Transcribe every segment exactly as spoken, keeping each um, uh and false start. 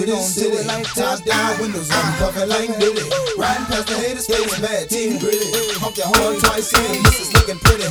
of this city. Top down, windows up, puffin' like Diddy. Riding past the haters, face mad, team gritty. Honk your horn twice, and the missus looking pretty.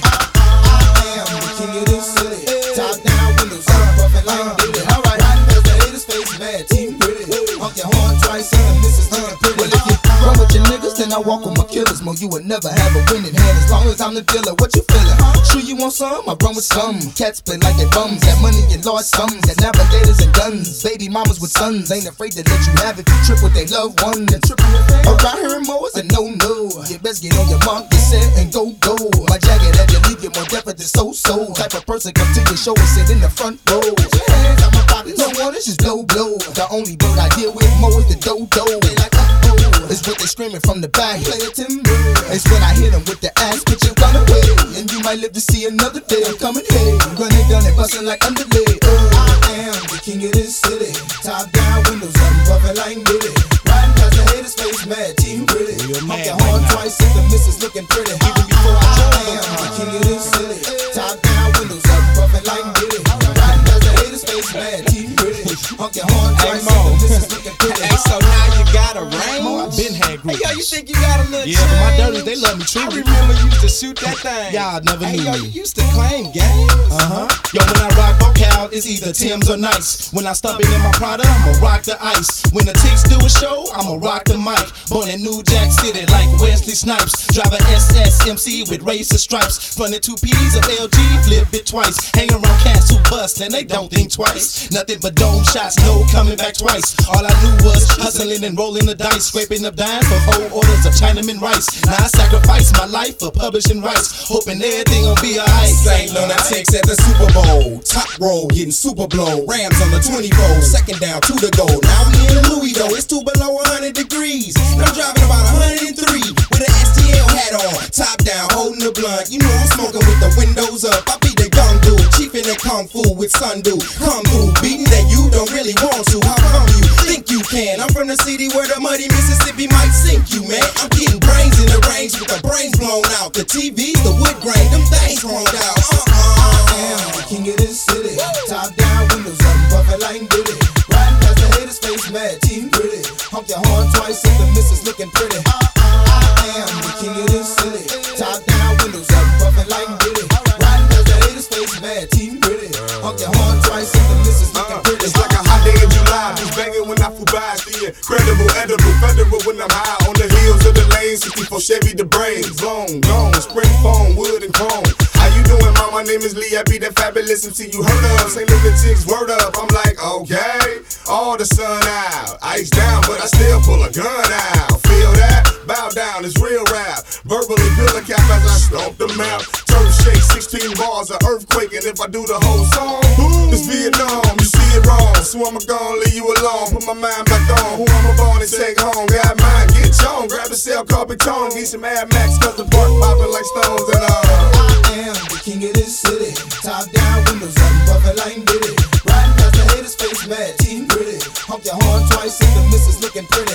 I am the king of this city. Top down, windows up, puffin' like Diddy. Riding past the haters, face mad, team gritty. Honk your horn twice, and the missus looking pretty. Well, if you run with your niggas, then I walk with my killers. Mo, you would never have a winning hand as long as I'm the dealer. What you feeling? Sure you want some? I run with some. Cats play like they bums. Got money and large sums. Got navigators and guns. Baby mamas with sons. Ain't afraid to let you have it. You trip with they loved one. And trip around here in Mo is a no-no. You best get on your mark, get set, and go, go. My jacket had you leave you more deaf than so-so. Type of person come to your show and sit in the front row. Hands on my pockets. No one, it's just blow, blow. The only bird I deal with Mo is the do-do. They like, oh, it's what they screaming from the back. Play it timber. It's when I hit them with the ass, but you run away. And you might live to see another day. I'm coming, hey, running down and bustin' like underlay. Oh, I am the king of this city. Top down, windows up, puffin' like Diddy. Riding past the haters, face mad, team gritty. Honk your horn twice if the missus looking pretty. Even before I am the king of this city. Top down, windows up, puffin' like Diddy. Riding past the haters, face mad, team gritty. Honk your horn twice if the missus looking pretty. Hey, so now you got a range? I've been had group. Hey, yo, you think you got a little Yeah, but my dirties, they love me true. I remember you used to shoot that thing. Y'all never hey, knew yo, me. you used to claim games. Uh-huh. Yo, when I rock vocal, it's either Tim's or Nice. When I stop it in my Prada, I'ma rock the ice. When the Ticks do a show, I'ma rock the mic. Born in New Jack City like Wesley Snipes. Drive a S S M C with razor stripes. Fronted two P's of L G, flip it twice. Hang around cats who bust and they don't think twice. Nothing but dome shots, no coming back twice. All I knew was hustling and rolling the dice. Scraping up dimes for whole orders of Chinaman rice. Now I sacrifice my life for publishing rights. Hoping everything gon' be alright. St. Lunatics at the Super Bowl. Top roll, getting super blow. Rams on the twenty roll. Second down to the goal. Now we in the Louis though. It's two below one hundred degrees. And I'm driving about one hundred three with an S T L hat on. Top down, holding the blunt. You know I'm smoking with the windows up. I be the young dude, chief in the kung fu with Sundu. Come through, beating that you don't really want to. How come you think you can? I'm from the city where the muddy Mississippi might sink you, man. I'm getting brains in the range with the brains blown out. The T Vs, the wood grain, them things chromed out. Uh-uh. I am the king of this city. Top down, windows up, puffin' like Diddy. Riding past the haters, face mad, team gritty. Honk your horn twice if the missus looking pretty. I am the king of this city. Top down, windows up, puffin' like Diddy. Riding past the haters, face mad, team gritty. Honk your horn twice if the missus looking pretty. It's like a hot day in July, just banging when I flew by. It's the incredible, edible, federal when I'm high on the heels of the lane. sixty-four Chevy, the brains, blown, gone, spring foam, wood and chrome. How you doing, mom? My name is Lee. I be that fabulous M C you heard of. Saint Lunatics, word up. I'm like, okay, all the sun out, ice down, but I still pull a gun out. Feel that? Bow down, it's real rap. Verbally fill a cap as I stomp them out. Turf shake, sixteen bars, an earthquake, and if I do the whole song, it's Vietnam. You see it wrong, so I'ma gon' leave you alone. Put my mind back on who I'ma born and take home. Got mine, get on. Grab the cell, call Beton. Need some Mad Max, cause the park poppin' like stones and uh. I am the king of this city. Top down, windows up, puffin' like Diddy. Riding past the haters, face mad, team gritty. Honk your horn twice if the missus looking pretty.